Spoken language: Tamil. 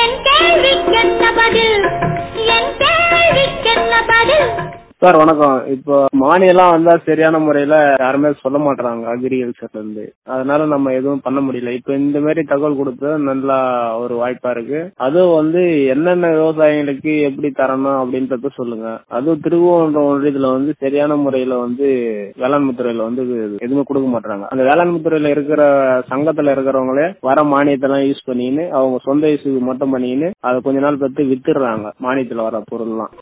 சார் வணக்கம். இப்போ மானியெல்லாம் வந்தா சரியான முறையில யாருமே சொல்ல மாட்டாங்க அக்ரிகல்ச்சர்ல இருந்து. அதனால நம்ம எதுவும் பண்ண முடியல. இப்ப இந்த மாதிரி தகவல் கொடுத்தது நல்லா ஒரு வாய்ப்பா இருக்கு. அதுவும் வந்து என்னென்ன விவசாயிகளுக்கு எப்படி தரணும் அப்படின்றத சொல்லுங்க. அதுவும் திருவண்ணாமலை ஒன்றியத்துல வந்து சரியான முறையில வந்து வேளாண்மை துறையில வந்து எதுவுமே கொடுக்க மாட்டாங்க. அந்த வேளாண்மை துறையில இருக்கிற சங்கத்துல இருக்கிறவங்களே வர மானியத்தெல்லாம் யூஸ் பண்ணின்னு அவங்க சொந்த யூஸுக்கு மட்டும் பண்ணின்னு அதை கொஞ்ச நாள் பத்தி வித்துடுறாங்க மானியத்துல வர பொருள்லாம்.